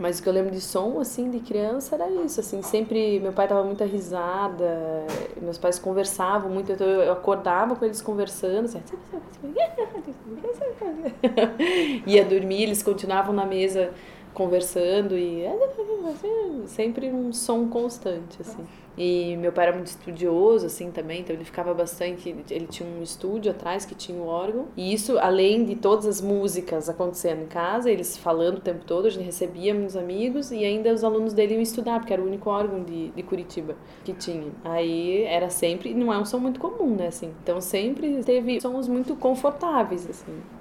Mas o que eu lembro de som, assim, de criança era isso, assim, sempre meu pai dava muita risada, meus pais conversavam muito, então eu acordava com eles conversando, assim, ia dormir, eles continuavam na mesa conversando e sempre um som constante, assim. E meu pai era muito estudioso, assim, também, então ele ficava bastante... Ele tinha um estúdio atrás que tinha o órgão. E isso, além de todas as músicas acontecendo em casa, eles falando o tempo todo, a gente recebia muitos amigos e ainda os alunos dele iam estudar, porque era o único órgão de Curitiba que tinha. Aí era sempre... Não é um som muito comum, né, assim. Então sempre teve sons muito confortáveis, assim.